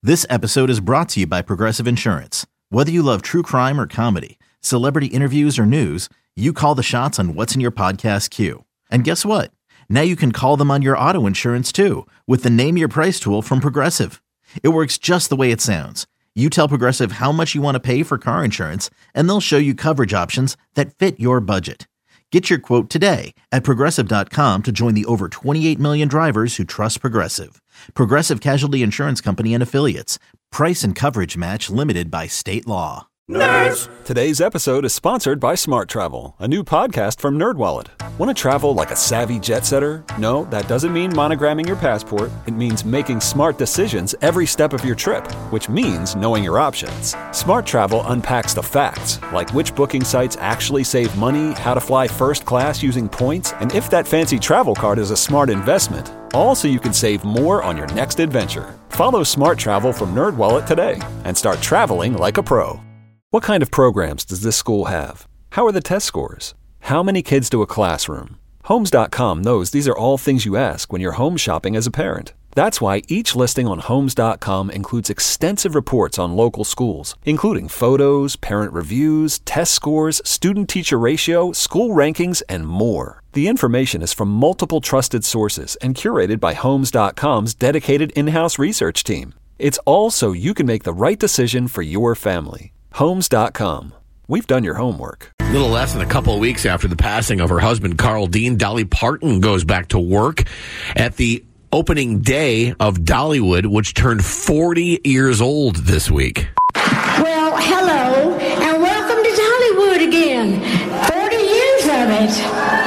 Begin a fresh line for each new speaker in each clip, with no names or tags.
This episode is brought to you by Progressive Insurance. Whether you love true crime or comedy, celebrity interviews or news, you call the shots on what's in your podcast queue. And guess what? Now you can call them on your auto insurance too with the Name Your Price tool from Progressive. It works just the way it sounds. You tell Progressive how much you want to pay for car insurance, and they'll show you coverage options that fit your budget. Get your quote today at Progressive.com to join the over 28 million drivers who trust Progressive. Progressive Casualty Insurance Company and Affiliates. Price and coverage match limited by state law.
Nerds! Today's episode is sponsored by Smart Travel, a new podcast from NerdWallet. Want to travel like a savvy jet setter? No, that doesn't mean monogramming your passport. It means making smart decisions every step of your trip, which means knowing your options. Smart Travel unpacks the facts, like which booking sites actually save money, how to fly first class using points, and if that fancy travel card is a smart investment. All so you can save more on your next adventure. Follow Smart Travel from NerdWallet today and start traveling like a pro. What kind of programs does this school have? How are the test scores? How many kids do a classroom? Homes.com knows these are all things you ask when you're home shopping as a parent. That's why each listing on Homes.com includes extensive reports on local schools, including photos, parent reviews, test scores, student-teacher ratio, school rankings, and more. The information is from multiple trusted sources and curated by Homes.com's dedicated in-house research team. It's all so you can make the right decision for your family. Homes.com. We've done your homework.
A little less than a couple of weeks after the passing of her husband, Carl Dean, Dolly Parton goes back to work at the opening day of Dollywood, which turned 40 years old this week.
Well, hello, and welcome to Dollywood again. 40 years of it.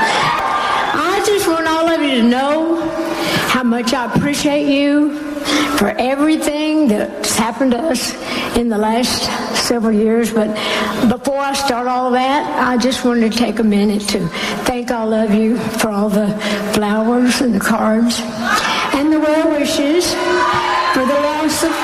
I just want all of you to know how much I appreciate you for everything that's happened to us in the last several years. But before I start all that, I just wanted to take a minute to thank all of you for all the flowers and the cards and the well wishes for the loss of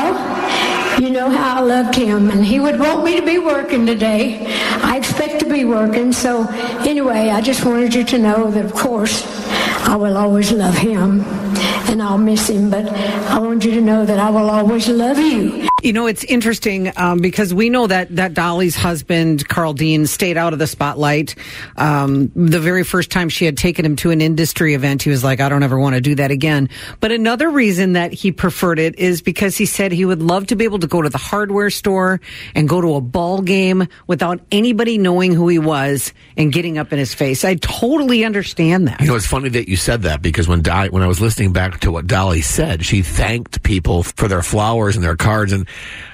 Carl. You know how I loved him, and he would want me to be working today. I expect to be working. So anyway, I just wanted you to know that, of course, I will always love him, and I'll miss him, but I want you to know that I will always love you.
You know, it's interesting because we know that Dolly's husband, Carl Dean, stayed out of the spotlight. The very first time she had taken him to an industry event, he was like, I don't ever want to do that again. But another reason that he preferred it is because he said he would love to be able to go to the hardware store and go to a ball game without anybody knowing who he was and getting up in his face. I totally understand that.
You know, it's funny that you said that because when I was listening back to what Dolly said, she thanked people for their flowers and their cards. And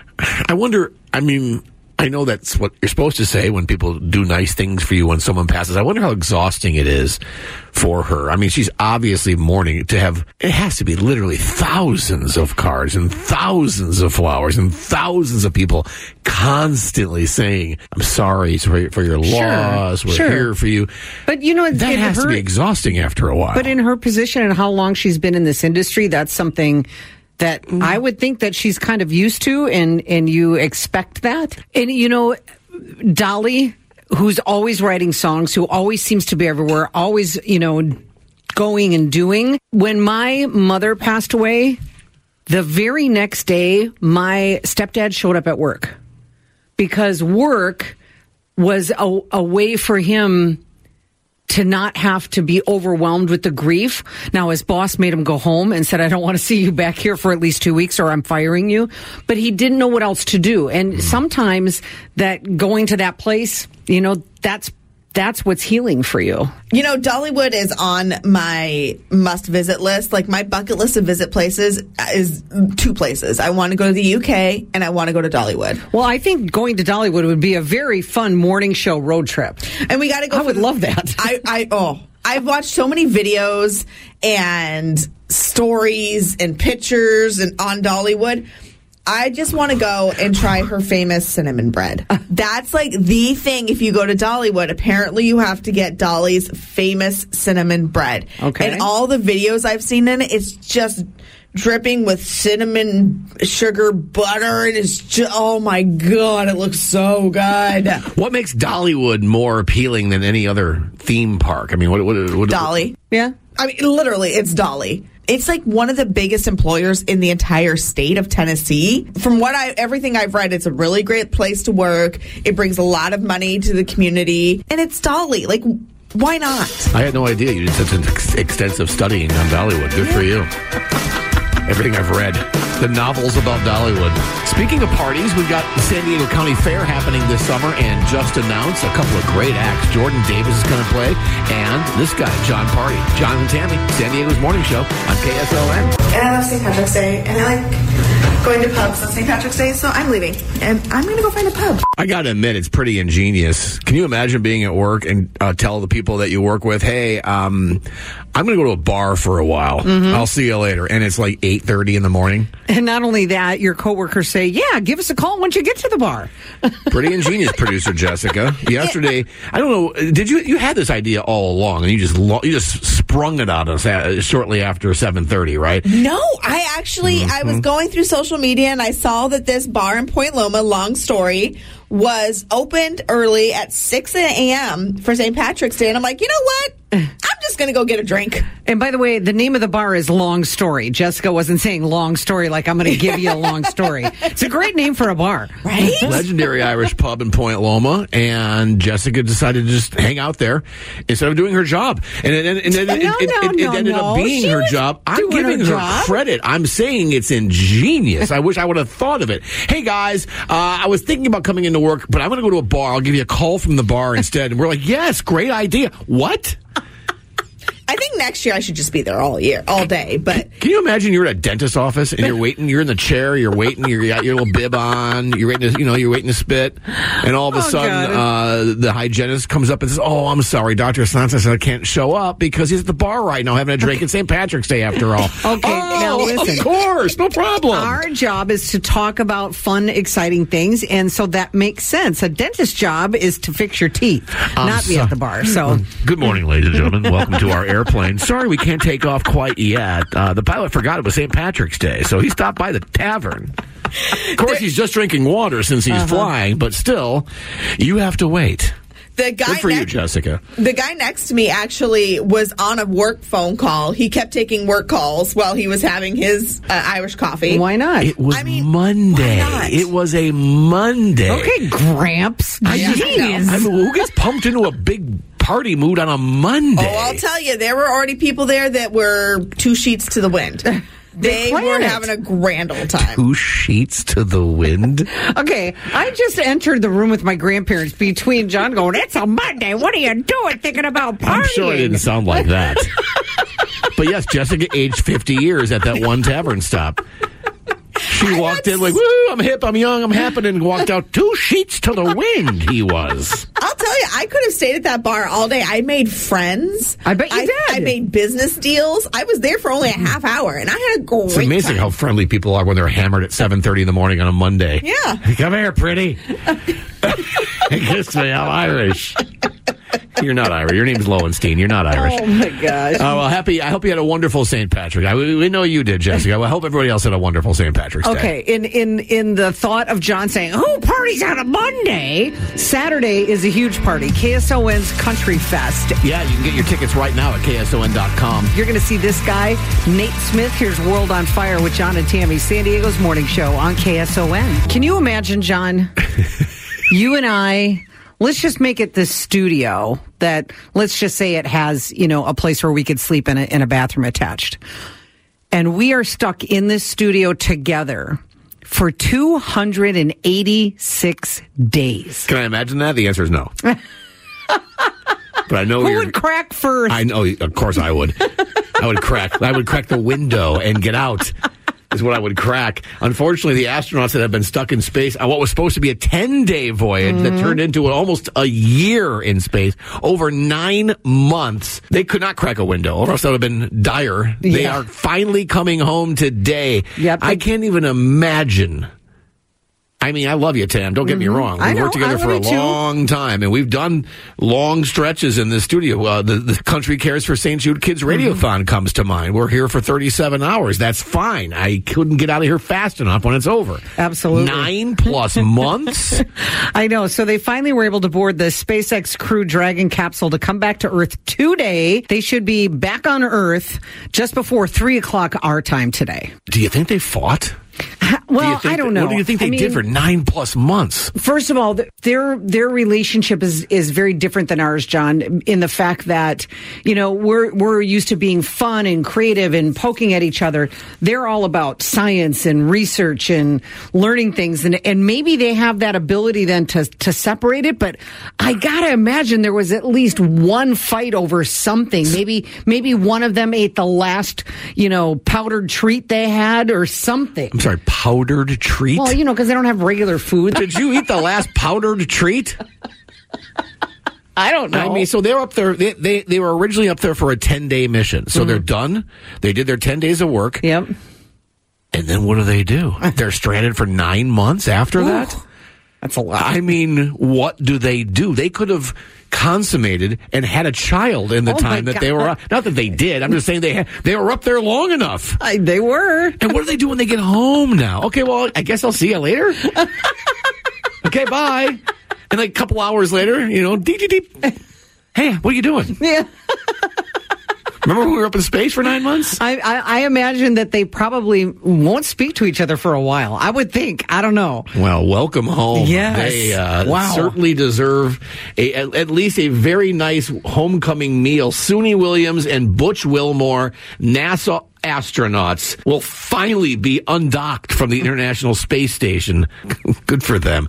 I wonder, I mean, I know that's what you're supposed to say when people do nice things for you when someone passes. I wonder how exhausting it is for her. I mean, she's obviously mourning to have, it has to be literally thousands of cards and thousands of flowers and thousands of people constantly saying, I'm sorry for your loss. We're here for you.
But you know,
that has to be exhausting after a while.
But in her position and how long she's been in this industry, that's something that I would think that she's kind of used to, and you expect that. And, you know, Dolly, who's always writing songs, who always seems to be everywhere, always, you know, going and doing. When my mother passed away, the very next day, my stepdad showed up at work because work was a way for him to not have to be overwhelmed with the grief. Now, his boss made him go home and said, I don't want to see you back here for at least 2 weeks or I'm firing you. But he didn't know what else to do. And sometimes that going to that place, you know, that's what's healing for you.
You know, Dollywood is on my must-visit list. Like, my bucket list of visit places is 2 places. I want to go to the UK, and I want to go to Dollywood.
Well, I think going to Dollywood would be a very fun morning show road trip.
And we got to go.
I would love that.
I've watched so many videos and stories and pictures and on Dollywood. I just want to go and try her famous cinnamon bread. That's like the thing. If you go to Dollywood, apparently you have to get Dolly's famous cinnamon bread.
Okay.
And all the videos I've seen in it, it's just dripping with cinnamon, sugar, butter, and it's just, oh my God, it looks so good.
What makes Dollywood more appealing than any other theme park? I mean, what
Dolly.
Yeah.
I mean, literally, it's Dolly. It's like one of the biggest employers in the entire state of Tennessee. From everything I've read, it's a really great place to work. It brings a lot of money to the community, and it's Dolly. Like, why not?
I had no idea you did such an extensive studying on Dollywood. Good for you. Everything I've read. The novels about Dollywood. Speaking of parties, we've got the San Diego County Fair happening this summer, and just announced a couple of great acts. Jordan Davis is going to play, and this guy, John Party. John and Tammy, San Diego's morning show on KSON.
And I love St. Patrick's Day, and I like going to pubs on St. Patrick's Day, so I'm leaving, and I'm going to go find a pub.
I got to admit, it's pretty ingenious. Can you imagine being at work and tell the people that you work with, hey, I'm going to go to a bar for a while. Mm-hmm. I'll see you later. And it's like 8:30 in the morning.
And not only that, your coworkers say, yeah, give us a call once you get to the bar.
Pretty ingenious, producer Jessica. Yesterday, I don't know, did you had this idea all along, and you just sprung it on us shortly after 7:30, right?
No, I was going through social media, and I saw that this bar in Point Loma, long story, was opened early at 6 a.m. for St. Patrick's Day. And I'm like, you know what? I'm just going to go get a drink.
And by the way, the name of the bar is Long Story. Jessica wasn't saying long story like I'm going to give you a long story. It's a great name for a bar.
Right?
Legendary Irish pub in Point Loma. And Jessica decided to just hang out there instead of doing her job. And it ended up being her job. I'm giving her credit. I'm saying it's ingenious. I wish I would have thought of it. Hey, guys, I was thinking about coming into work, but I'm going to go to a bar. I'll give you a call from the bar instead. And we're like, yes, great idea. What?
I think next year I should just be there all day. But
can you imagine you're at a dentist's office and you're waiting, you're in the chair, you're waiting, you got your little bib on, you're waiting to spit, and all of a sudden the hygienist comes up and says, "Oh, I'm sorry, Dr. Santos said I can't show up because he's at the bar right now having a drink. It's St. Patrick's Day after all."
Okay, now listen.
Of course, no problem.
Our job is to talk about fun, exciting things, and so that makes sense. A dentist's job is to fix your teeth, not be at the bar. So,
good morning, ladies and gentlemen. Welcome to our airplane. Sorry we can't take off quite yet. The pilot forgot it was St. Patrick's Day, so he stopped by the tavern. Of course, he's just drinking water since he's flying, but still, you have to wait. Good for you, Jessica.
The guy next to me actually was on a work phone call. He kept taking work calls while he was having his Irish coffee.
Why not?
It was Monday.
Why not?
It was a Monday.
Okay, Gramps.
Jeez. Who gets pumped into a big party mood on a Monday?
Oh, I'll tell you, there were already people there that were 2 sheets to the wind. They were having a grand old time.
2 sheets to the wind?
Okay, I just entered the room with my grandparents between John going, "It's a Monday. What are you doing thinking about partying?"
I'm sure it didn't sound like that. But yes, Jessica aged 50 years at that one tavern stop. She walked in like, "Woo, I'm hip, I'm young, I'm happening," and walked out 2 sheets to the wind, he was.
I'll tell you, I could have stayed at that bar all day. I made friends.
I bet you did.
I made business deals. I was there for only a half hour, and I had a great
It's amazing
time.
how friendly people are when they're hammered at 7:30 in the morning on a Monday.
Yeah.
Come here, pretty. Kiss me, I'm Irish. You're not Irish. Your name's Lowenstein. You're not Irish.
Oh, my gosh.
Well, I hope you had a wonderful St. Patrick. We know you did, Jessica. I hope everybody else had a wonderful St. Patrick's Day.
Okay, in the thought of John saying, "Who parties on a Monday?" Saturday is a huge party. KSON's Country Fest.
Yeah, you can get your tickets right now at KSON.com.
You're going to see this guy, Nate Smith. Here's World on Fire with John and Tammy, San Diego's morning show on KSON. Can you imagine, John, you and I... Let's just make it the studio that, let's just say it has, a place where we could sleep in a bathroom attached. And we are stuck in this studio together for 286 days.
Can I imagine that? The answer is no. But I know
Who would crack first?
I know, of course I would. I would crack the window and get out. Is what I would crack. Unfortunately, the astronauts that have been stuck in space on what was supposed to be a 10-day voyage that turned into almost a year in space, over 9 months, they could not crack a window, or else that would have been dire. Yeah. They are finally coming home today.
Yep.
I can't even imagine I mean, I love you, Tam. Don't get me wrong.
I
We've
know,
worked together
I
for a
love you too.
long time, and we've done long stretches in the studio. The Country Cares for St. Jude Kids Radiothon comes to mind. We're here for 37 hours. That's fine. I couldn't get out of here fast enough when it's over.
Absolutely.
9+ months?
I know. So they finally were able to board the SpaceX Crew Dragon capsule to come back to Earth today. They should be back on Earth just before 3 o'clock our time today.
Do you think they fought?
Well, I don't know.
What do you think they did for 9+ months?
First of all, their relationship is very different than ours, John, in the fact that, you know, we're used to being fun and creative and poking at each other. They're all about science and research and learning things, and maybe they have that ability then to separate it. But I gotta imagine there was at least one fight over something. Maybe one of them ate the last, you know, powdered treat they had or something.
I'm sorry, powdered treat?
Well, you know, because they don't have regular food.
Did you eat the last powdered treat?
I don't know.
I mean, so they're up there. They were originally up there for a 10-day mission. So they're done. They did their 10 days of work.
Yep.
And then what do? They're stranded for 9 months after that?
That's a lot.
I mean, what do? They could have consummated and had a child in the time that they were up. Not that they did. I'm just saying they were up there long enough.
They were.
And what do they do when they get home now? Okay, well, I guess I'll see you later. Okay, bye. And like a couple hours later, you know, deep. Hey, what are you doing?
Yeah.
Remember when we were up in space for 9 months?
I imagine that they probably won't speak to each other for a while. I would think. I don't know.
Well, welcome home.
Yes.
They certainly deserve at least a very nice homecoming meal. Suni Williams and Butch Wilmore, NASA astronauts, will finally be undocked from the International Space Station. Good for them.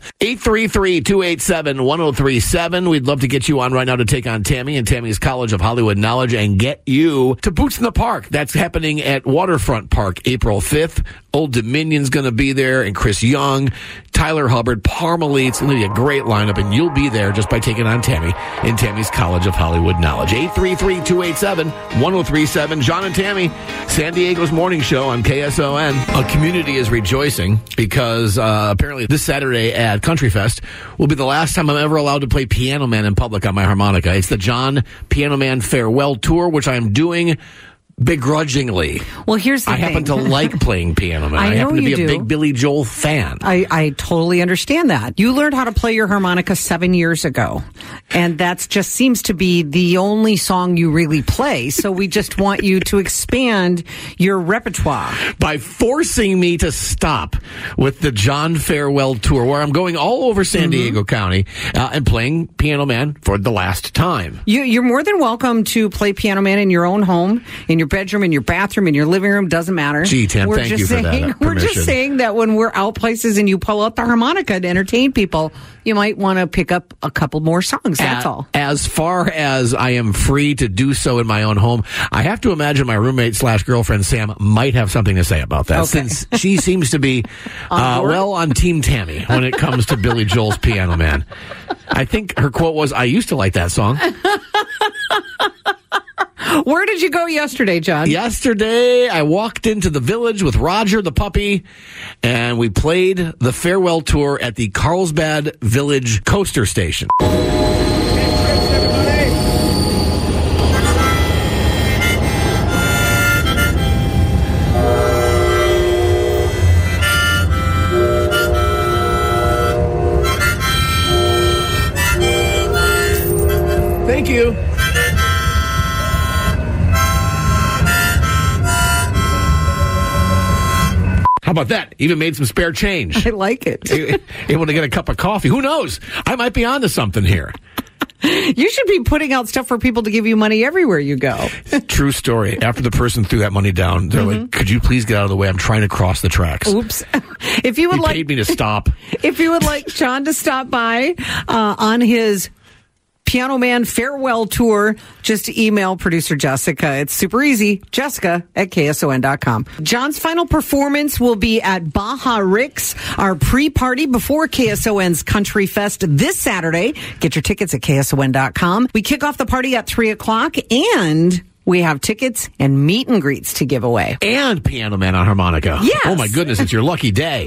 833-287-1037. We'd love to get you on right now to take on Tammy and Tammy's College of Hollywood Knowledge and get you to Boots in the Park. That's happening at Waterfront Park, April 5th. Old Dominion's going to be there, and Chris Young, Tyler Hubbard, Parmalee. It's going to be a great lineup, and you'll be there just by taking on Tammy in Tammy's College of Hollywood Knowledge. 833-287-1037. John and Tammy, San Diego's morning show on KSON. A community is rejoicing because apparently this Saturday at Country Fest will be the last time I'm ever allowed to play Piano Man in public on my harmonica. It's the John Piano Man Farewell Tour, which I am doing begrudgingly.
Well, here's the thing.
I happen to like playing Piano Man. I happen to be a big Billy Joel fan.
I totally understand that. You learned how to play your harmonica 7 years ago, and that just seems to be the only song you really play. So we just want you to expand your repertoire.
By forcing me to stop with the John Farewell Tour, where I'm going all over San Diego County and playing Piano Man for the last time.
You're more than welcome to play Piano Man in your own home, in your bedroom, in your bathroom, in your living room, doesn't matter.
Gee, Tam, thank you for that
We're just saying that when we're out places and you pull out the harmonica to entertain people, you might want to pick up a couple more songs, that's all.
As far as I am free to do so in my own home, I have to imagine my roommate/girlfriend Sam might have something to say about that, since she seems to be on Team Tammy when it comes to Billy Joel's Piano Man. I think her quote was, "I used to like that song."
Where did you go yesterday, John?
Yesterday, I walked into the Village with Roger the puppy, and we played the farewell tour at the Carlsbad Village Coaster Station. Thank you. How about that? Even made some spare change.
I like it.
Able to get a cup of coffee. Who knows? I might be onto something here.
You should be putting out stuff for people to give you money everywhere you go.
True story. After the person threw that money down, they're like, "Could you please get out of the way? I'm trying to cross the tracks."
Oops. If you would
He paid me to stop.
If you would like John to stop by on his Piano Man Farewell Tour, just email producer Jessica. It's super easy. Jessica@KSON.com. John's final performance will be at Baja Ricks, our pre-party before KSON's Country Fest this Saturday. Get your tickets at KSON.com. We kick off the party at 3 o'clock, and we have tickets and meet and greets to give away.
And Piano Man on harmonica.
Yes.
Oh, my goodness. It's your lucky day.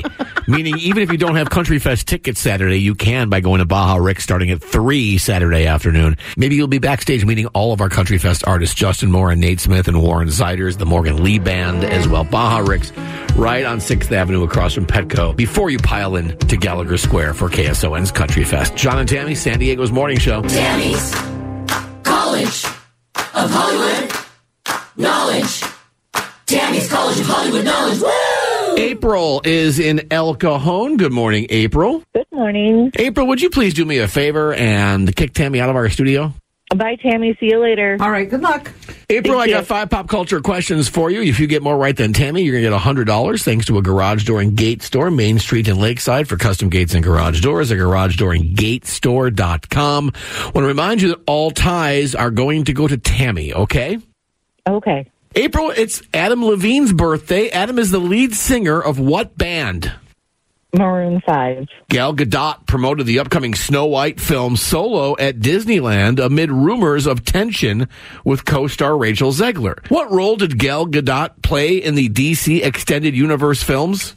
Meaning, even if you don't have Country Fest tickets Saturday, you can by going to Baja Rick's starting at 3 Saturday afternoon. Maybe you'll be backstage meeting all of our Country Fest artists, Justin Moore and Nate Smith and Warren Ziders, the Morgan Lee Band as well. Baja Rick's right on 6th Avenue across from Petco before you pile in to Gallagher Square for KSON's Country Fest. John and Tammy, San Diego's Morning Show.
Tammy's College of Hollywood Knowledge. Tammy's College of Hollywood Knowledge. Woo!
April is in El Cajon. Good morning, April.
Good morning.
April, would you please do me a favor and kick Tammy out of our studio?
Bye, Tammy. See you later.
All right, good luck.
April, I got 5 pop culture questions for you. If you get more right than Tammy, you're going to get $100 thanks to a garage door and gate store, Main Street and Lakeside, for custom gates and garage doors, a garage door and gatestore.com. Want to remind you that all ties are going to go to Tammy, okay?
Okay.
April, it's Adam Levine's birthday. Adam is the lead singer of what band?
Maroon 5.
Gal Gadot promoted the upcoming Snow White film Solo at Disneyland amid rumors of tension with co-star Rachel Zegler. What role did Gal Gadot play in the DC Extended Universe films?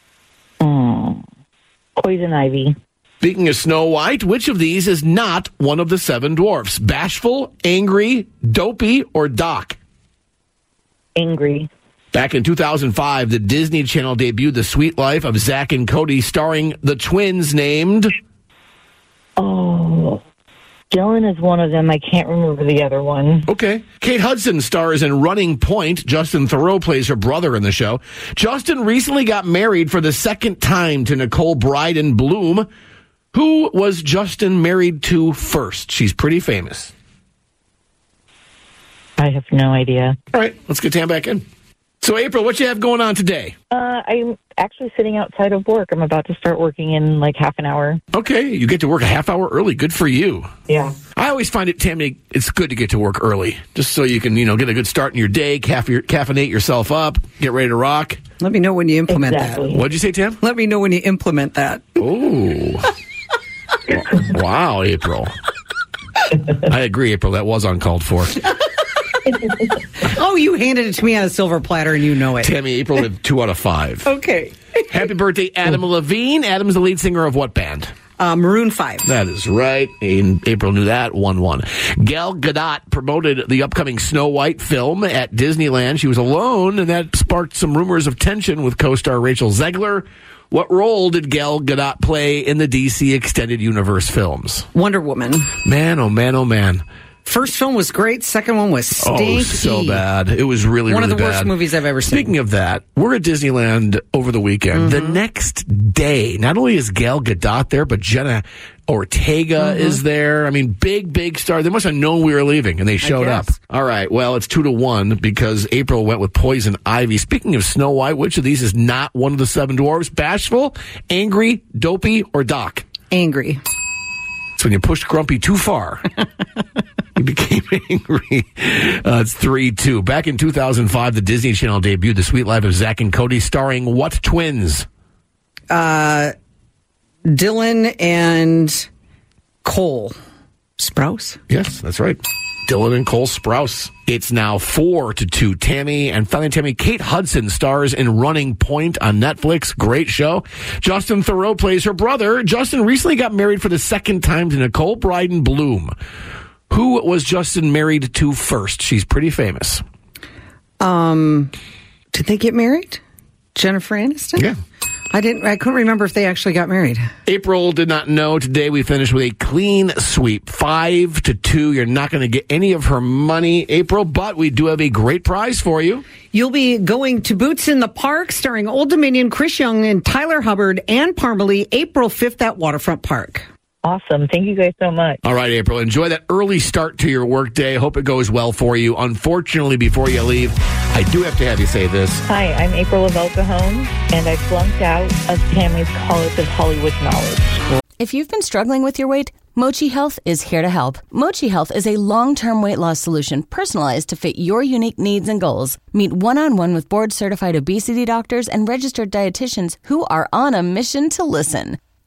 Poison Ivy.
Speaking of Snow White, which of these is not one of the 7 dwarfs? Bashful, Angry, Dopey, or Doc?
Angry.
Back in 2005, the Disney Channel debuted The Sweet Life of Zack and Cody, starring the twins named...
Oh, Dylan is one of them. I can't remember the other one.
Okay. Kate Hudson stars in Running Point. Justin Theroux plays her brother in the show. Justin recently got married for the 2nd time to Nicole Bryden Bloom. Who was Justin married to first? She's pretty famous.
I have no idea.
All right, let's get Tam back in. So, April, what you have going on today?
I'm actually sitting outside of work. I'm about to start working in like half an hour.
Okay, you get to work a half hour early. Good for you.
Yeah.
I always find it, Tammy, it's good to get to work early, just so you can, get a good start in your day, caffeinate yourself up, get ready to rock.
Let me know when you implement
Exactly.
that.
What'd you say, Tam?
Let me know when you implement that.
Oh. Wow, April. I agree, April. That was uncalled for.
Oh, you handed it to me on a silver platter and you know it.
Tammy, April with 2 out of 5.
Okay.
Happy birthday, Adam Levine. Adam's the lead singer of what band?
Maroon 5.
That is right. And April knew that. 1-1. Gal Gadot promoted the upcoming Snow White film at Disneyland. She was alone, and that sparked some rumors of tension with co-star Rachel Zegler. What role did Gal Gadot play in the DC Extended Universe films?
Wonder Woman.
Man, oh man, oh man.
First film was great. Second one was stinky.
Oh, so bad. It was really,
one
really
of the
bad.
worst movies I've ever seen.
Speaking of that, we're at Disneyland over the weekend. The next day, not only is Gal Gadot there, but Jenna Ortega is there. I mean, big star. They must have known we were leaving, and they showed up. All right, well, it's 2-1 because April went with Poison Ivy. Speaking of Snow White, which of these is not one of the 7 dwarfs? Bashful, Angry, Dopey, or Doc?
Angry.
It's when you pushed Grumpy too far. He became angry. It's 3-2. Back in 2005, the Disney Channel debuted The Sweet Life of Zack and Cody, starring what twins?
Dylan and Cole Sprouse.
Yes, that's right. Dylan and Cole Sprouse. It's now 4-2. Tammy, and finally Tammy, Kate Hudson stars in Running Point on Netflix. Great show. Justin Theroux plays her brother. Justin recently got married for the 2nd time to Nicole Bryden Bloom. Who was Justin married to first? She's pretty famous.
Did they get married? Jennifer Aniston?
Yeah.
I couldn't remember if they actually got married.
April did not know. Today we finished with a clean sweep. 5-2. You're not going to get any of her money, April, but we do have a great prize for you.
You'll be going to Boots in the Park, starring Old Dominion, Chris Young, and Tyler Hubbard, and Parmalee, April 5th at Waterfront Park.
Awesome. Thank you guys so much.
All right, April. Enjoy that early start to your workday. Hope it goes well for you. Unfortunately, before you leave, I do have to have you say this.
Hi, I'm April of El Cajon, and I flunked out of Tammy's College of Hollywood Knowledge.
If you've been struggling with your weight, Mochi Health is here to help. Mochi Health is a long-term weight loss solution personalized to fit your unique needs and goals. Meet one-on-one with board-certified obesity doctors and registered dietitians who are on a mission to listen.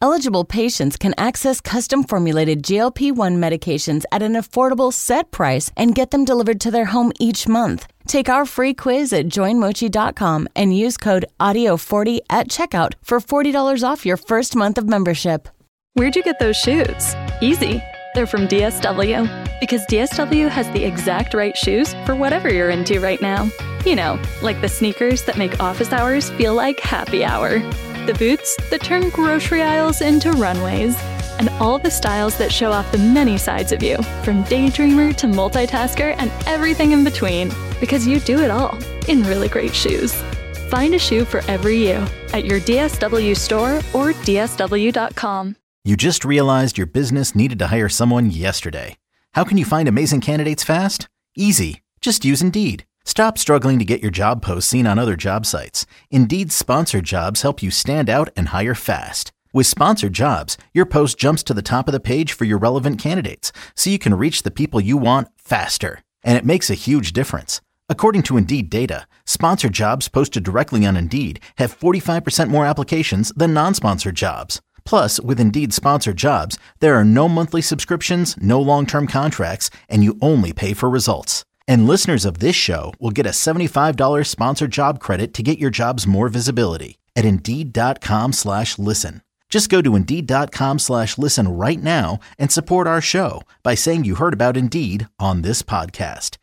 Eligible patients can access custom-formulated GLP-1 medications at an affordable set price and get them delivered to their home each month. Take our free quiz at joinmochi.com and use code AUDIO40 at checkout for $40 off your first month of membership.
Where'd you get those shoes? Easy. They're from DSW. Because DSW has the exact right shoes for whatever you're into right now. You know, like the sneakers that make office hours feel like happy hour. The boots that turn grocery aisles into runways. And all the styles that show off the many sides of you, from daydreamer to multitasker and everything in between. Because you do it all in really great shoes. Find a shoe for every you at your DSW store or DSW.com.
You just realized your business needed to hire someone yesterday. How can you find amazing candidates fast? Easy. Just use Indeed. Stop struggling to get your job posts seen on other job sites. Indeed's sponsored jobs help you stand out and hire fast. With sponsored jobs, your post jumps to the top of the page for your relevant candidates, so you can reach the people you want faster. And it makes a huge difference. According to Indeed data, sponsored jobs posted directly on Indeed have 45% more applications than non-sponsored jobs. Plus, with Indeed sponsored jobs, there are no monthly subscriptions, no long-term contracts, and you only pay for results. And listeners of this show will get a $75 sponsored job credit to get your jobs more visibility at Indeed.com/listen. Just go to Indeed.com/listen right now and support our show by saying you heard about Indeed on this podcast.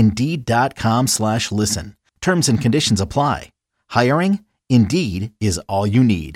Indeed.com/listen. Terms and conditions apply. Hiring? Indeed is all you need.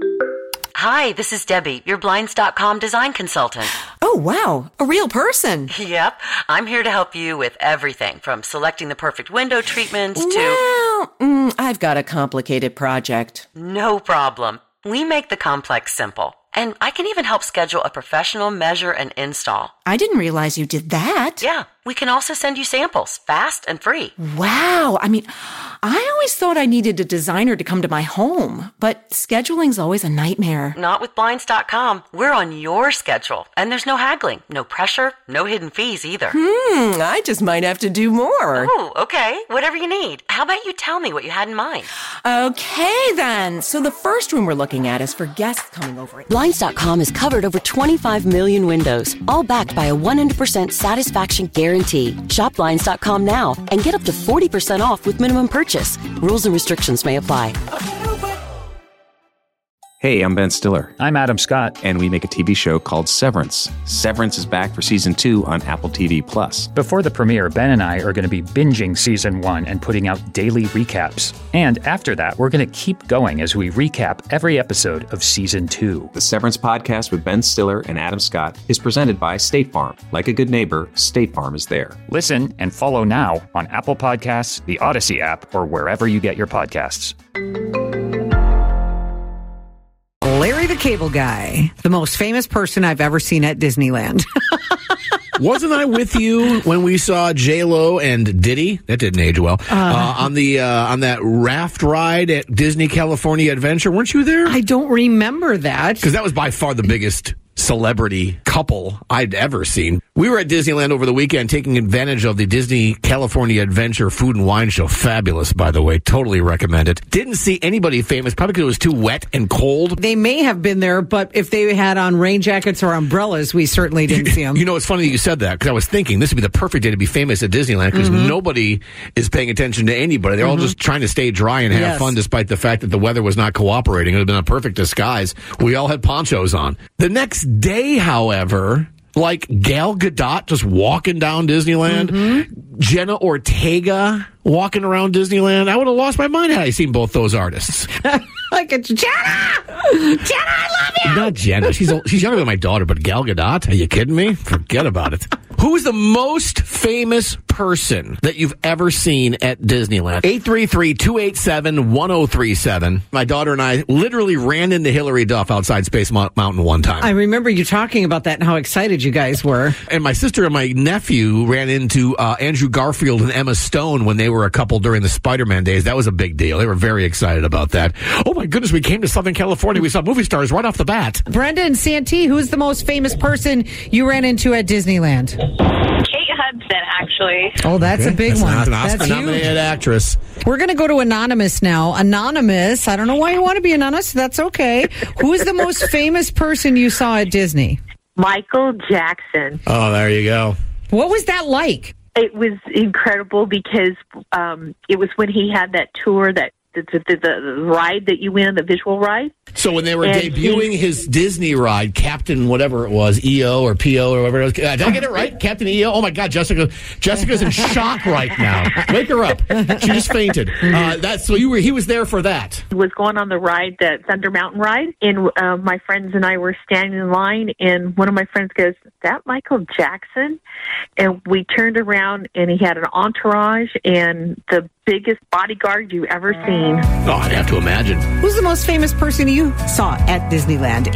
Hi, this is Debbie, your Blinds.com design consultant.
Oh, wow. A real person.
Yep. I'm here to help you with everything from selecting the perfect window treatments to...
Well, I've got a complicated project.
No problem. We make the complex simple. And I can even help schedule a professional measure and install.
I didn't realize you did that.
Yeah. We can also send you samples, fast and free.
Wow. I mean, I always thought I needed a designer to come to my home, but scheduling's always a nightmare.
Not with Blinds.com. We're on your schedule, and there's no haggling, no pressure, no hidden fees either.
I just might have to do more.
Oh, okay. Whatever you need. How about you tell me what you had in mind?
Okay, then. So the first room we're looking at is for guests coming over.
Blinds.com has covered over 25 million windows, all backed by a 100% satisfaction guarantee. Shop Blinds.com now and get up to 40% off with minimum purchase. Rules and restrictions may apply.
Hey, I'm Ben Stiller.
I'm Adam Scott.
And we make a TV show called Severance. Severance is back for Season 2 on Apple TV+.
Before the premiere, Ben and I are going to be binging Season 1 and putting out daily recaps. And after that, we're going to keep going as we recap every episode of Season 2.
The Severance podcast with Ben Stiller and Adam Scott is presented by State Farm. Like a good neighbor, State Farm is there.
Listen and follow now on Apple Podcasts, the Odyssey app, or wherever you get your podcasts.
Larry the Cable Guy, the most famous person I've ever seen at Disneyland.
Wasn't I with you when we saw J-Lo and Diddy? That didn't age well. On that raft ride at Disney California Adventure. Weren't you there?
I don't remember that.
Because that was by far the biggest celebrity couple I'd ever seen. We were at Disneyland over the weekend taking advantage of the Disney California Adventure Food and Wine Show. Fabulous, by the way. Totally recommend it. Didn't see anybody famous, probably because it was too wet and cold.
They may have been there, but if they had on rain jackets or umbrellas, we certainly didn't see them.
You know, it's funny that you said that, because I was thinking this would be the perfect day to be famous at Disneyland, because nobody is paying attention to anybody. They're all just trying to stay dry and have fun, despite the fact that the weather was not cooperating. It would have been a perfect disguise. We all had ponchos on. The next day, however, like Gal Gadot just walking down Disneyland, Jenna Ortega walking around Disneyland, I would have lost my mind had I seen both those artists.
Like it's Jenna! Jenna, I love you!
Not Jenna. She's younger than my daughter, but Gal Gadot? Are you kidding me? Forget about it. Who is the most famous person that you've ever seen at Disneyland? 833-287-1037. My daughter and I literally ran into Hillary Duff outside Space Mountain one time.
I remember you talking about that and how excited you guys were.
And my sister and my nephew ran into Andrew Garfield and Emma Stone when they were a couple during the Spider-Man days. That was a big deal. They were very excited about that. Oh my goodness, we came to Southern California. We saw movie stars right off the bat.
Brenda and Santee, who's the most famous person you ran into at Disneyland?
Kate Hudson, actually.
Oh, that's a big one.
An
That's
Oscar-nominated
huge.
actress.
We're going to go to Anonymous now. Anonymous, I don't know why you want to be anonymous. That's okay. Who is the most famous person you saw at Disney?
Michael Jackson.
Oh, there you go.
What was that like?
It was incredible because it was when he had that tour, that the ride that you went on, the visual ride.
So when they were
And
debuting his Disney ride, Captain whatever it was, EO or PO or whatever it was. Did I get it right? Captain EO? Oh, my God, Jessica's in shock right now. Wake her up. She just fainted. He was there for that.
Was going on the ride, the Thunder Mountain ride, and my friends and I were standing in line, and one of my friends goes, "Is that Michael Jackson?" And we turned around, and he had an entourage and the biggest bodyguard you ever seen.
Oh, I'd have to imagine.
Who's the most famous person you saw at Disneyland?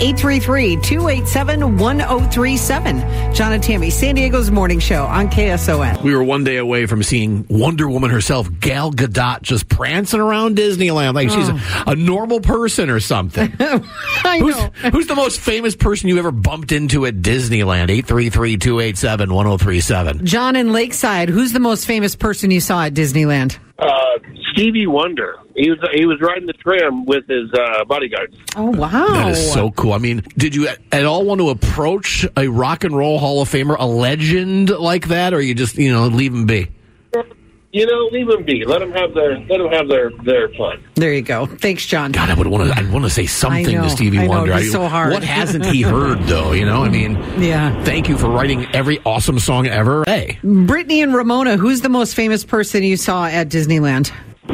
833-287-1037. John and Tammy, San Diego's morning show on KSON.
We were one day away from seeing Wonder Woman herself, Gal Gadot, just prancing around Disneyland like she's a normal person or something.
I know.
Who's the most famous person you ever bumped into at Disneyland? 833-287-1037.
John in Lakeside, who's the most famous person you saw at Disneyland?
Stevie Wonder. He was riding the tram with his bodyguards.
Oh, wow.
That is so cool. I mean, did you at all want to approach a Rock and Roll Hall of Famer, a legend like that, or you just, leave him be?
Leave them be. Let them have their fun.
There you go. Thanks, John.
God, I want to say something to Stevie Wonder.
It's so hard.
What hasn't he heard, though? I mean,
yeah.
Thank you for writing every awesome song ever. Hey.
Brittany and Ramona, who's the most famous person you saw at Disneyland?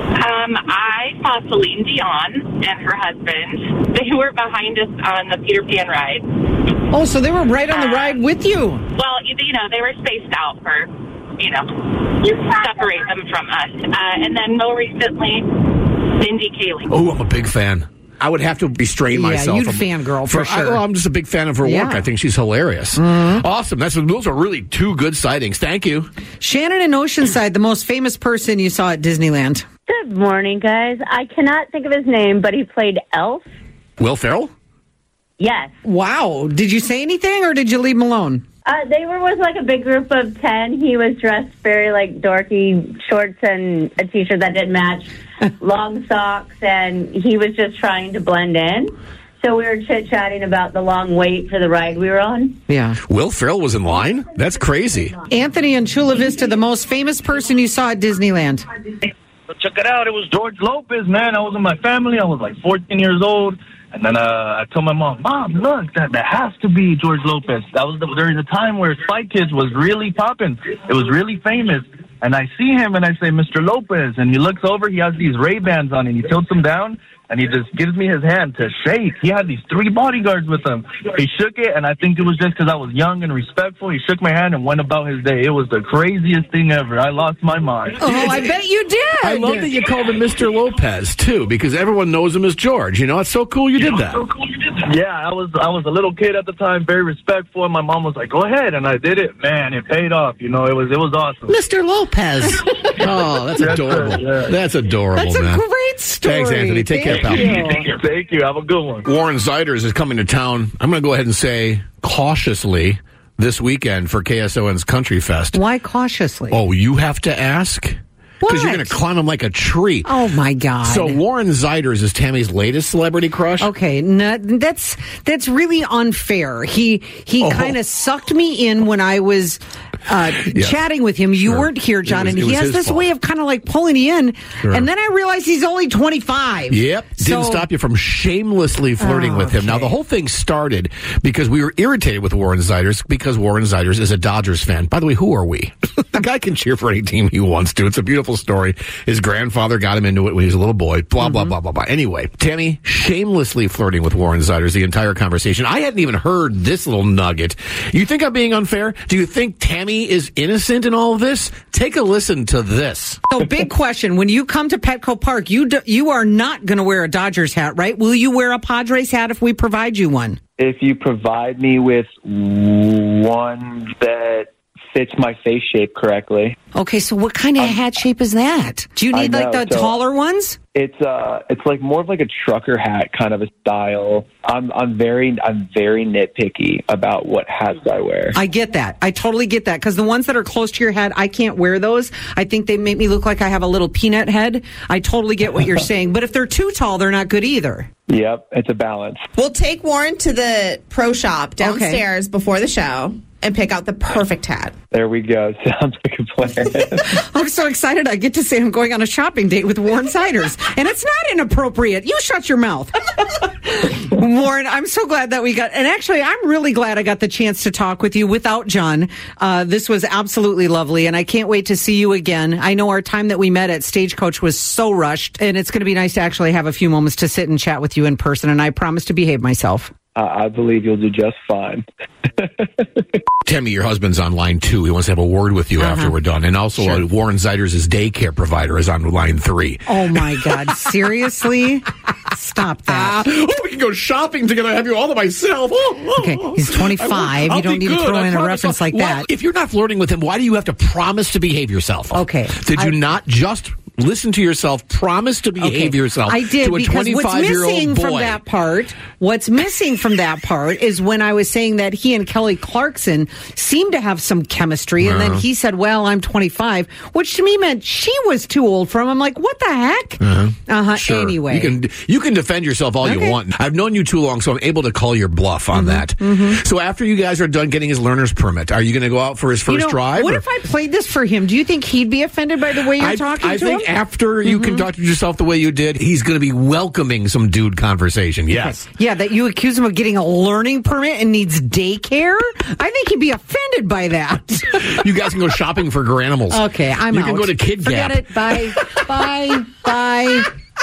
I saw Celine Dion and her husband. They were behind us on the Peter Pan ride.
Oh, so they were right on the ride with you.
Well, they were spaced out for, separate them from us. And then more recently, Mindy Kaling.
Oh, I'm a big fan. I would have to restrain myself.
Yeah, you'd fangirl for sure.
I'm just a big fan of her work. I think she's hilarious.
Mm-hmm.
Awesome. Those are really two good sightings. Thank you.
Shannon in Oceanside, the most famous person you saw at Disneyland.
Good morning, guys. I cannot think of his name, but he played Elf.
Will Ferrell?
Yes.
Wow. Did you say anything or did you leave him alone?
They were with a big group of 10. He was dressed very dorky, shorts and a t-shirt that didn't match, long socks, and he was just trying to blend in. So we were chit-chatting about the long wait for the ride we were on.
Yeah.
Will Ferrell was in line? That's crazy.
Anthony in Chula Vista, the most famous person you saw at Disneyland.
Check it out. It was George Lopez, man. I was with my family. I was 14 years old. And then I told my mom, look, that has to be George Lopez. That was during the time where Spy Kids was really popping. It was really famous. And I see him and I say, Mr. Lopez. And he looks over. He has these Ray-Bans on and he tilts them down. And he just gives me his hand to shake. He had these 3 bodyguards with him. He shook it, and I think it was just because I was young and respectful. He shook my hand and went about his day. It was the craziest thing ever. I lost my mind.
Oh, I bet you did.
I love that you called him Mr. Lopez, too, because everyone knows him as George. It's so cool you did that.
Yeah, I was a little kid at the time, very respectful, and my mom was like, go ahead, and I did it. Man, it paid off. It was awesome.
Mr. Lopez.
Oh, that's adorable.
Yeah.
That's adorable,
That's
man.
a great story.
Thanks, Anthony. Take care, pal.
Thank you. Have a good one.
Warren Zeiders is coming to town. I'm going to go ahead and say cautiously this weekend for KSON's Country Fest.
Why cautiously?
Oh, you have to ask? Because you're going to climb him like a tree.
Oh, my God.
So Warren Zeiders is Tammy's latest celebrity crush?
Okay, that's really unfair. He kind of sucked me in when I was chatting with him. You weren't here, John, and he has this way of kind of pulling you in. Sure. And then I realized he's only 25.
Yep. Didn't stop you from shamelessly flirting with him. Now, the whole thing started because we were irritated with Warren Zeiders because Warren Zeiders is a Dodgers fan. By the way, who are we? The guy can cheer for any team he wants to. It's a beautiful story. His grandfather got him into it when he was a little boy. Blah, blah, blah, blah, blah. Anyway, Tammy shamelessly flirting with Warren Zeiders the entire conversation. I hadn't even heard this little nugget. You think I'm being unfair? Do you think Tammy is innocent in all of this? Take a listen to this.
So, big question. When you come to Petco Park, you are not going to wear a Dodgers hat, right? Will you wear a Padres hat if we provide you one?
If you provide me with one that fits my face shape correctly.
Okay, so what kind of hat shape is that? Do you need the taller ones?
It's like more of like a trucker hat kind of a style. I'm very nitpicky about what hats I wear.
I get that. I totally get that, because the ones that are close to your head, I can't wear those. I think they make me look like I have a little peanut head. I totally get what you're saying. But if they're too tall, they're not good either.
Yep, it's a balance.
We'll take Warren to the pro shop downstairs before the show and pick out the perfect hat.
There we go. Sounds like a plan.
I'm so excited I get to say I'm going on a shopping date with Warren Siders. And it's not inappropriate. You shut your mouth. Warren, I'm so glad that we got, and actually, I'm really glad I got the chance to talk with you without John. This was absolutely lovely, and I can't wait to see you again. I know our time that we met at Stagecoach was so rushed, and it's going to be nice to actually have a few moments to sit and chat with you in person, and I promise to behave myself.
I believe you'll do just fine.
Tammy, your husband's on line 2. He wants to have a word with you after we're done. And also, Warren Siders' daycare provider is on line 3.
Oh, my God. Seriously? Stop that.
We can go shopping together. I have you all to myself.
Okay, he's 25. You don't need to throw in a reference like that.
If you're not flirting with him, why do you have to promise to behave yourself?
Okay.
Did you not just listen to yourself, promise to behave yourself
I did,
to a
because
25-year-old boy?
What's missing from that part is when I was saying that he and Kelly Clarkson seemed to have some chemistry, and then he said, well, I'm 25, which to me meant she was too old for him. I'm like, what the heck?
Sure.
Anyway.
You can defend yourself all you want. I've known you too long, so I'm able to call your bluff on that. So after you guys are done getting his learner's permit, are you going to go out for his first drive?
What if I played this for him? Do you think he'd be offended by the way you're talking to him?
After you conducted yourself the way you did, he's going to be welcoming some dude conversation. Yes.
Okay. Yeah, that you accuse him of getting a learning permit and needs daycare? I think he'd be offended by that.
You guys can go shopping for Garanimals.
Okay, I'm out.
You can go to Kid Gap.
Forget it. Bye. Bye.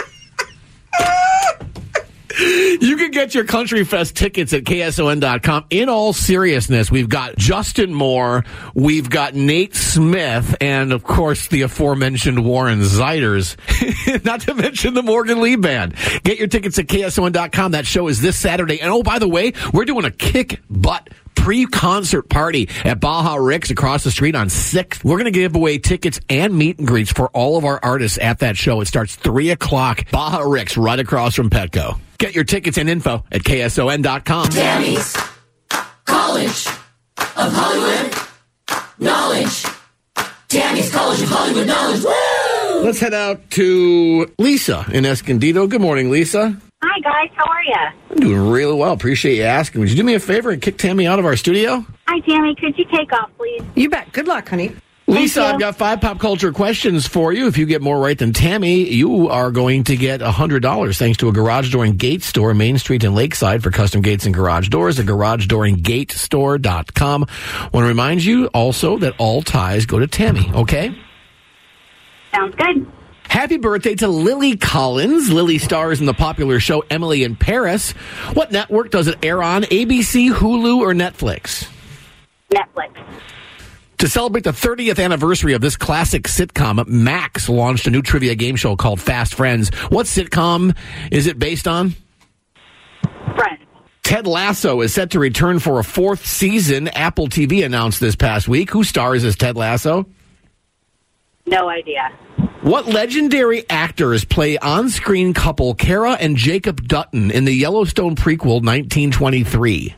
You can get your Country Fest tickets at KSON.com. In all seriousness, we've got Justin Moore, we've got Nate Smith, and, of course, the aforementioned Warren Siders, not to mention the Morgan Lee Band. Get your tickets at KSON.com. That show is this Saturday. And, oh, by the way, we're doing a kick-butt pre-concert party at Baja Rick's across the street on 6th. We're going to give away tickets and meet and greets for all of our artists at that show. It starts 3 o'clock. Baja Rick's right across from Petco. Get your tickets and info at KSON.com.
Tammy's College of Hollywood Knowledge. Tammy's College of Hollywood Knowledge. Woo!
Let's head out to Lisa in Escondido. Good morning, Lisa.
Hi, guys. How are you?
I'm doing really well. Appreciate you asking. Would you do me a favor and kick Tammy out of our studio?
Hi, Tammy. Could you take off, please?
You bet. Good luck, honey.
Lisa, I've got 5 pop culture questions for you. If you get more right than Tammy, you are going to get $100 thanks to a garage door and gate store, Main Street and Lakeside, for custom gates and garage doors at garagedoorandgatestore.com. Want to remind you also that all ties go to Tammy, okay?
Sounds good.
Happy birthday to Lily Collins. Lily stars in the popular show Emily in Paris. What network does it air on? ABC, Hulu, or Netflix?
Netflix.
To celebrate the 30th anniversary of this classic sitcom, Max launched a new trivia game show called Fast Friends. What sitcom is it based on?
Friends.
Ted Lasso is set to return for a 4th season. Apple TV announced this past week. Who stars as Ted Lasso?
No idea.
What legendary actors play on-screen couple Kara and Jacob Dutton in the Yellowstone prequel 1923?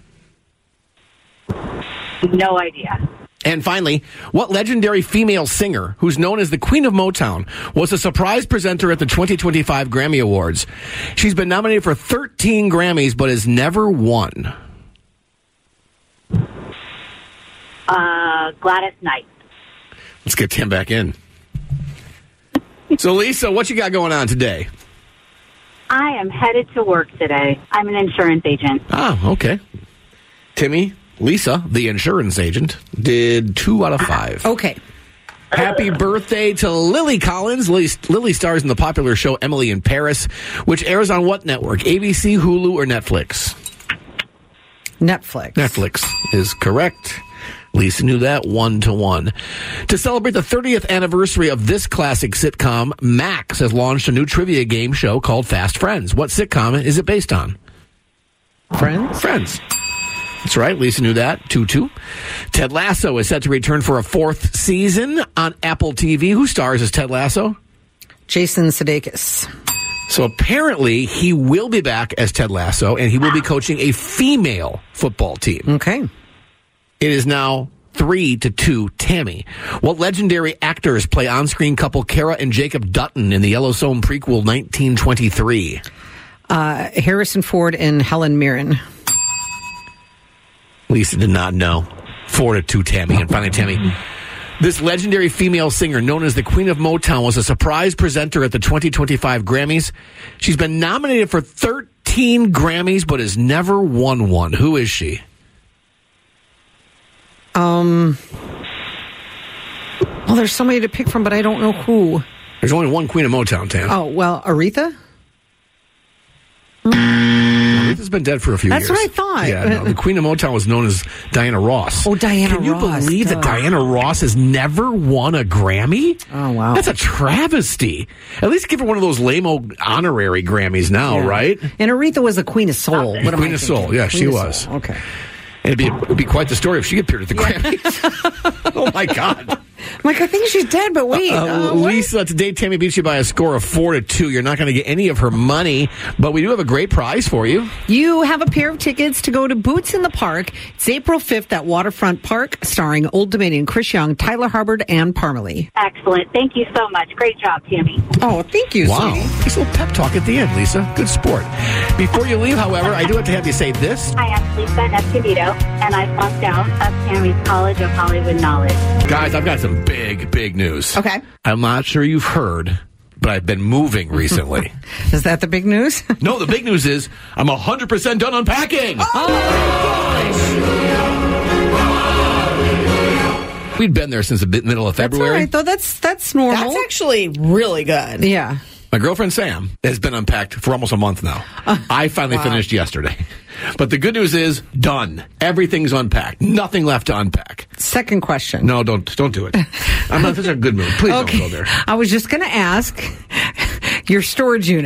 No idea.
And finally, what legendary female singer, who's known as the Queen of Motown, was a surprise presenter at the 2025 Grammy Awards? She's been nominated for 13 Grammys, but has never won.
Gladys Knight.
Let's get Tim back in. So, Lisa, what you got going on today?
I am headed to work today. I'm an insurance agent.
Oh, okay. Timmy, Lisa, the insurance agent, did 2 out of 5.
Okay.
Happy birthday to Lily Collins. Lily stars in the popular show Emily in Paris, which airs on what network? ABC, Hulu, or Netflix?
Netflix.
Netflix is correct. Lisa knew that 1-1. To celebrate the 30th anniversary of this classic sitcom, Max has launched a new trivia game show called Fast Friends. What sitcom is it based on?
Friends?
Friends. That's right. Lisa knew that. 2-2. Ted Lasso is set to return for a 4th season on Apple TV. Who stars as Ted Lasso?
Jason Sudeikis.
So apparently he will be back as Ted Lasso, and he will be coaching a female football team.
Okay.
It is now 3-2 Tammy. What legendary actors play on-screen couple Kara and Jacob Dutton in the Yellowstone prequel 1923?
Harrison Ford and Helen Mirren.
Lisa did not know. 4-2 Tammy. And finally, Tammy. This legendary female singer, known as the Queen of Motown, was a surprise presenter at the 2025 Grammys. She's been nominated for 13 Grammys, but has never won one. Who is she?
Well, there's somebody to pick from, but I don't know who.
There's only one Queen of Motown, Tam.
Oh, well, Aretha?
Aretha's been dead for a few years.
That's what I thought.
Yeah, no, the Queen of Motown was known as Diana Ross.
Oh, Diana Ross.
Can you believe that Diana Ross has never won a Grammy?
Oh, wow.
That's a travesty. At least give her one of those lame-o honorary Grammys now, right?
And Aretha was the Queen of Soul. What am
Queen
I
of
thinking?
Soul, yeah,
Queen
she
of
was.
Soul. Okay.
And it'd be quite the story if she appeared at the Grammys. Oh, my God.
Like, I think she's dead, but wait.
Lisa, today Tammy beats you by a score of 4-2. You're not going to get any of her money, but we do have a great prize for you.
You have a pair of tickets to go to Boots in the Park. It's April 5th at Waterfront Park, starring Old Dominion, Chris Young, Tyler Hubbard, and Parmalee.
Excellent. Thank you so much. Great job, Tammy.
Oh, thank you,
Wow.
sweetie.
Nice little pep talk at the end, Lisa. Good sport. Before you leave, however, I do have to have you say this.
Hi, I'm Lisa Escondido, and I flunked out of Tammy's College of Hollywood Knowledge.
Guys, I've got some big news.
Okay.
I'm not sure you've heard, but I've been moving recently.
Is that the big news?
No, the big news is I'm 100% done unpacking. We'd been there since the middle of February.
All right, though. That's normal.
That's actually really good.
Yeah.
My girlfriend Sam has been unpacked for almost a month now. I finally finished yesterday. But the good news is, done. Everything's unpacked. Nothing left to unpack.
Second question.
No, don't do it. I'm not in a good mood. Please don't go there.
I was just going to ask your storage unit.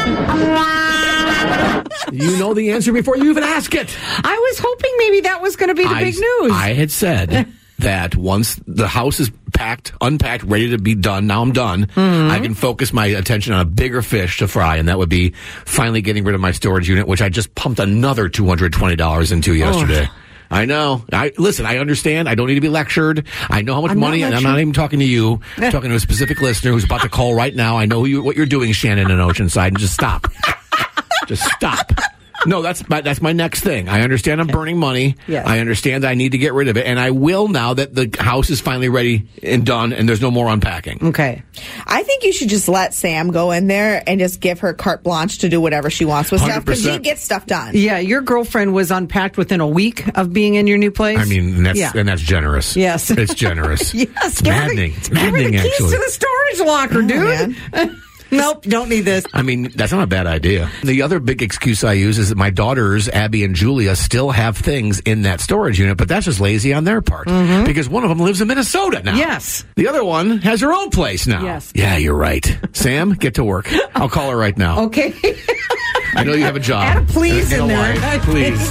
You know the answer before you even ask it.
I was hoping maybe that was going to be the big news.
I had said that once the house is packed, unpacked, ready to be done, now I'm done, I can focus my attention on a bigger fish to fry, and that would be finally getting rid of my storage unit, which I just pumped another $220 into yesterday. I know. Listen, I understand. I don't need to be lectured. I know how much money, and I'm not even talking to you. I'm talking to a specific listener who's about to call right now. I know what you're doing, Shannon and Oceanside, and just stop. Just stop. No, that's my next thing. I understand I'm burning money.
Yes.
I understand I need to get rid of it, and I will now that the house is finally ready and done, and there's no more unpacking.
Okay.
I think you should just let Sam go in there and just give her carte blanche to do whatever she wants with stuff, because she gets stuff done.
Yeah, your girlfriend was unpacked within a week of being in your new place.
I mean, that's generous.
Yes.
It's generous.
Yes.
It's maddening. It's maddening,
give her the keys
actually.
to the storage locker, dude. Nope, don't need this.
I mean, that's not a bad idea. The other big excuse I use is that my daughters, Abby and Julia, still have things in that storage unit, but that's just lazy on their part. Because one of them lives in Minnesota now.
Yes.
The other one has her own place now.
Yes.
Yeah, you're right. Sam, get to work. I'll call her right now.
Okay.
I know you have a job.
Add a please in
a
there.
life. Please.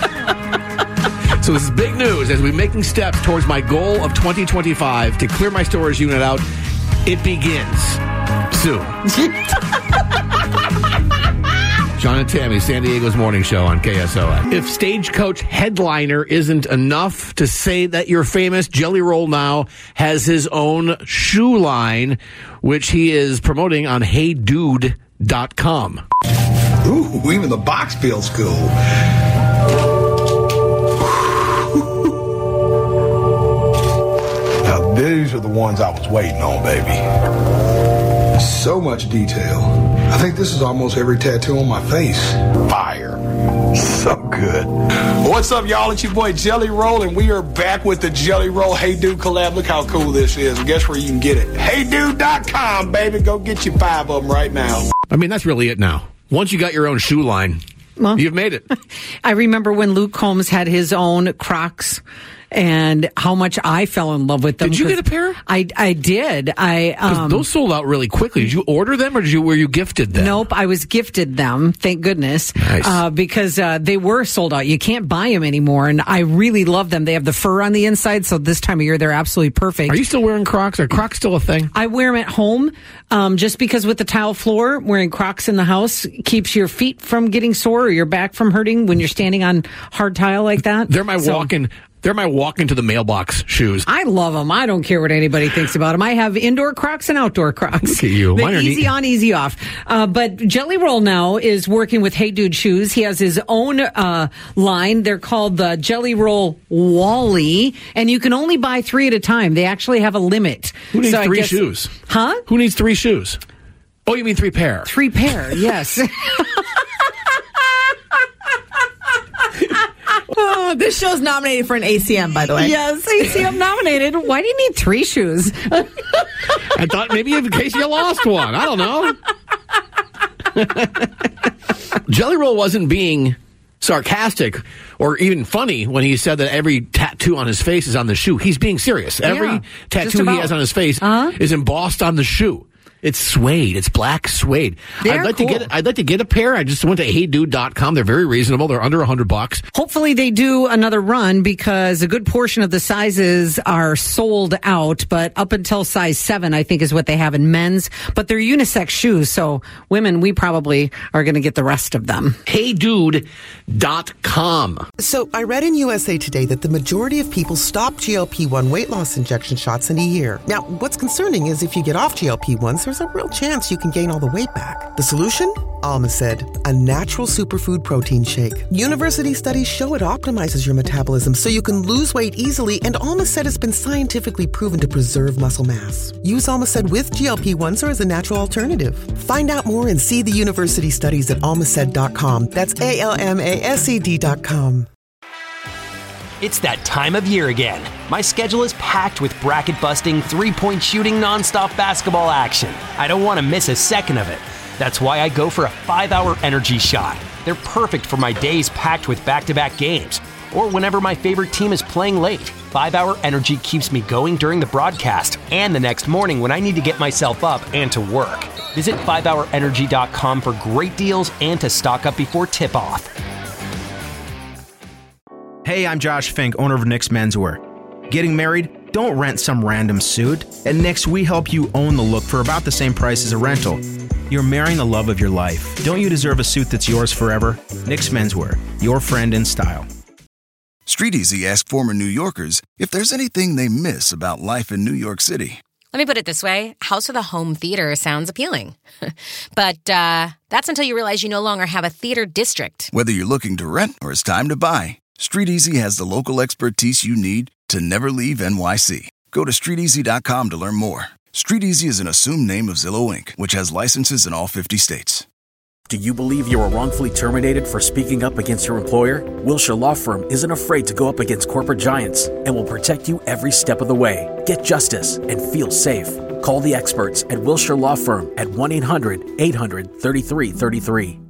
So this is big news as we're making steps towards my goal of 2025 to clear my storage unit out. It begins soon. John and Tammy, San Diego's morning show on KSON. If Stagecoach headliner isn't enough to say that you're famous, Jelly Roll now has his own shoe line, which he is promoting on HeyDude.com.
Ooh, even the box feels cool. Now, these are the ones I was waiting on, baby. So much detail. I think this is almost every tattoo on my face. Fire. So good. What's up, y'all? It's your boy Jelly Roll, and we are back with the Jelly Roll Hey Dude collab. Look how cool this is. And guess where you can get it? HeyDude.com, baby. Go get you 5 of them right now.
I mean, that's really it now. Once you got your own shoe line, you've made it.
I remember when Luke Combs had his own Crocs and how much I fell in love with them.
Did you get a pair?
I did.
'Cause those sold out really quickly. Did you order them, or were you gifted them?
Nope, I was gifted them. Thank goodness,
nice.
Because they were sold out. You can't buy them anymore, and I really love them. They have the fur on the inside, so this time of year they're absolutely perfect.
Are you still wearing Crocs? Are Crocs still a thing?
I wear them at home, just because with the tile floor, wearing Crocs in the house keeps your feet from getting sore or your back from hurting when you're standing on hard tile like that.
They're my walk into the mailbox shoes.
I love them. I don't care what anybody thinks about them. I have indoor Crocs and outdoor Crocs.
Look at you.
They're easy on, easy off. But Jelly Roll now is working with Hey Dude Shoes. He has his own line. They're called the Jelly Roll Wally, and you can only buy 3 at a time. They actually have a limit.
Who needs 3 shoes?
Huh?
Who needs 3 shoes? Oh, you mean 3 pair?
3 pair, yes.
Oh, this show's nominated for an ACM, by the way.
Yes, ACM nominated. Why do you need 3 shoes?
I thought maybe in case you lost one. I don't know. Jelly Roll wasn't being sarcastic or even funny when he said that every tattoo on his face is on the shoe. He's being serious. Every tattoo he has on his face is embossed on the shoe. It's suede. It's black suede. I'd like to get a pair. I just went to heydude.com. They're very reasonable. They're under $100.
Hopefully they do another run because a good portion of the sizes are sold out, but up until size 7, I think is what they have in men's, but they're unisex shoes. So women, we probably are going to get the rest of them.
heydude.com.
So I read in USA Today that the majority of people stop GLP-1 weight loss injection shots in a year. Now, what's concerning is if you get off GLP-1s, there's a real chance you can gain all the weight back. The solution? Alma said, a natural superfood protein shake. University studies show it optimizes your metabolism so you can lose weight easily, and Alma said it's been scientifically proven to preserve muscle mass. Use Alma said with GLP-1s or as a natural alternative. Find out more and see the university studies at almased.com. That's ALMASED.com.
It's that time of year again. My schedule is packed with bracket-busting, three-point shooting, nonstop basketball action. I don't want to miss a second of it. That's why I go for a 5-hour energy shot. They're perfect for my days packed with back-to-back games, or whenever my favorite team is playing late. 5-hour energy keeps me going during the broadcast and the next morning when I need to get myself up and to work. Visit 5hourenergy.com for great deals and to stock up before tip-off.
Hey, I'm Josh Fink, owner of Nick's Menswear. Getting married? Don't rent some random suit. At Nick's, we help you own the look for about the same price as a rental. You're marrying the love of your life. Don't you deserve a suit that's yours forever? Nick's Menswear, your friend in style.
Street Easy asked former New Yorkers if there's anything they miss about life in New York City.
Let me put it this way. House with a home theater sounds appealing. But that's until you realize you no longer have a theater district.
Whether you're looking to rent or it's time to buy, Street Easy has the local expertise you need to never leave NYC. Go to StreetEasy.com to learn more. Street Easy is an assumed name of Zillow Inc., which has licenses in all 50 states.
Do you believe you were wrongfully terminated for speaking up against your employer? Wilshire Law Firm isn't afraid to go up against corporate giants and will protect you every step of the way. Get justice and feel safe. Call the experts at Wilshire Law Firm at 1-800-800-3333.